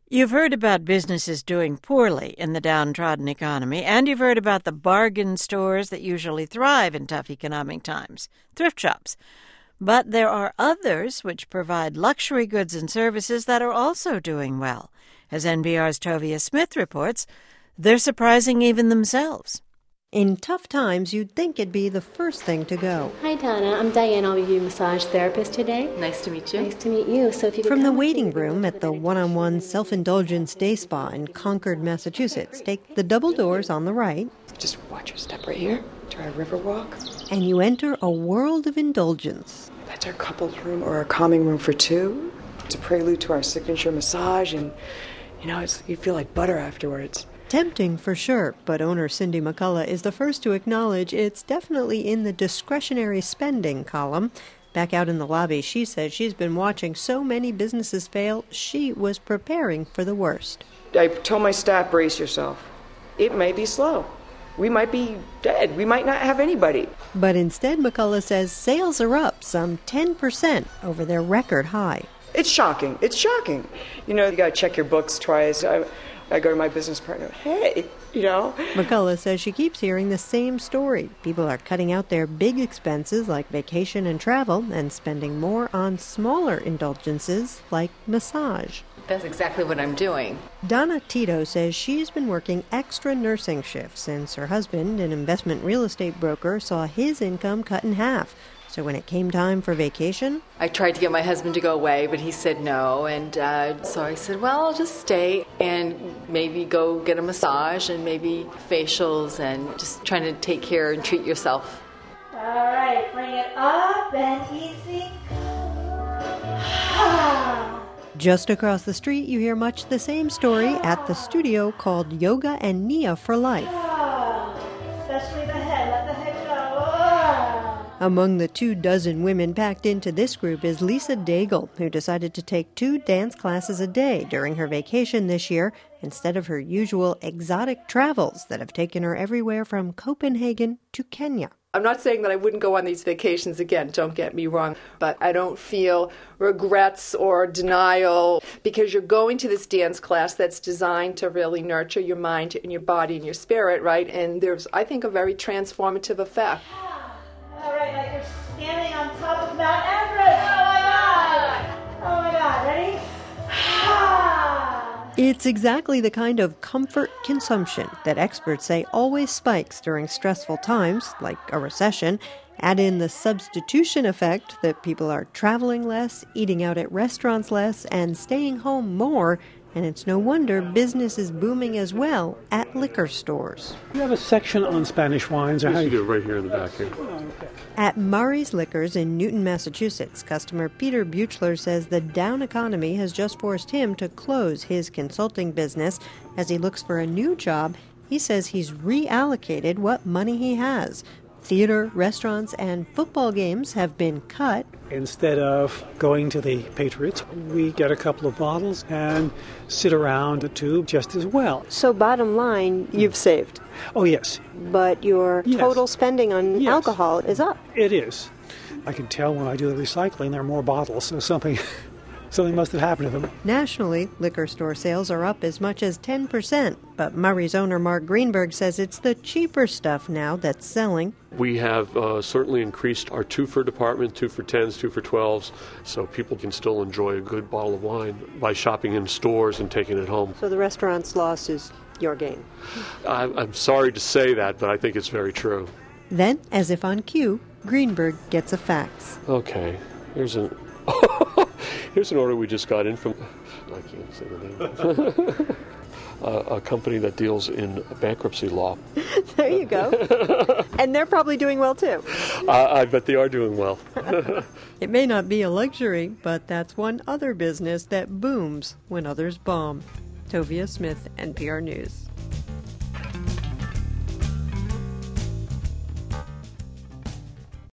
You've heard about businesses doing poorly in the downtrodden economy, and you've heard about the bargain stores that usually thrive in tough economic times, thrift shops. But there are others which provide luxury goods and services that are also doing well. As NPR's Tovia Smith reports, they're surprising even themselves. In tough times, you'd think it'd be the first thing to go. Hi, Donna. I'm Diane. I'll be your massage therapist today. Nice to meet you. Nice to meet you. So if you From the waiting room at the one-on-one self-indulgence day spa in Concord, Massachusetts, take the double doors on the right. Just watch your step right here. Try a river walk. And you enter a world of indulgence. That's our couples room or our calming room for two. It's a prelude to our signature massage, and you feel like butter afterwards. Tempting for sure, but owner Cindy McCullough is the first to acknowledge it's definitely in the discretionary spending column. Back out in the lobby, she says she's been watching so many businesses fail, she was preparing for the worst. I told my staff, brace yourself. It may be slow. We might be dead. We might not have anybody. But instead, McCullough says sales are up some 10% over their record high. It's shocking. It's shocking. You got to check your books twice. I go to my business partner, hey. McCullough says she keeps hearing the same story. People are cutting out their big expenses like vacation and travel and spending more on smaller indulgences like massage. That's exactly what I'm doing. Donna Tito says she's been working extra nursing shifts since her husband, an investment real estate broker, saw his income cut in half. So when it came time for vacation, I tried to get my husband to go away, but he said no. And so I said, well, I'll just stay and maybe go get a massage and maybe facials and just trying to take care and treat yourself. All right, bring it up and easy. Just across the street, you hear much the same story at the studio called Yoga and Nia for Life. Especially the head. Let the head go. Among the 24 women packed into this group is Lisa Daigle, who decided to take 2 dance classes a day during her vacation this year instead of her usual exotic travels that have taken her everywhere from Copenhagen to Kenya. I'm not saying that I wouldn't go on these vacations again, don't get me wrong, but I don't feel regrets or denial because you're going to this dance class that's designed to really nurture your mind and your body and your spirit, right? And there's, I think, a very transformative effect. All right, like you're standing on top of Mount Everest. Oh my God! Oh my God, ready? It's exactly the kind of comfort consumption that experts say always spikes during stressful times, like a recession. Add in the substitution effect that people are traveling less, eating out at restaurants less, and staying home more, and it's no wonder business is booming as well at liquor stores. You have a section on Spanish wines, or how you do right here in the back here. Oh, okay. At Murray's Liquors in Newton, Massachusetts, customer Peter Buchler says the down economy has just forced him to close his consulting business. As he looks for a new job, he says he's reallocated what money he has. Theater, restaurants, and football games have been cut. Instead of going to the Patriots, we get a couple of bottles and sit around a tube just as well. So bottom line, you've saved. Oh, yes. But your Yes. total spending on Yes. alcohol is up. It is. I can tell when I do the recycling there are more bottles, so something must have happened to them. Nationally, liquor store sales are up as much as 10%, but Murray's owner Mark Greenberg says it's the cheaper stuff now that's selling. We have certainly increased our 2 for department, 2 for 10s, 2 for 12s, so people can still enjoy a good bottle of wine by shopping in stores and taking it home. So the restaurant's loss is your gain. I'm sorry to say that, but I think it's very true. Then, as if on cue, Greenberg gets a fax. Okay, here's an order we just got in from, I can't say the name, a company that deals in bankruptcy law. There you go. And they're probably doing well, too. I bet they are doing well. It may not be a luxury, but that's one other business that booms when others bomb. Tovia Smith, NPR News.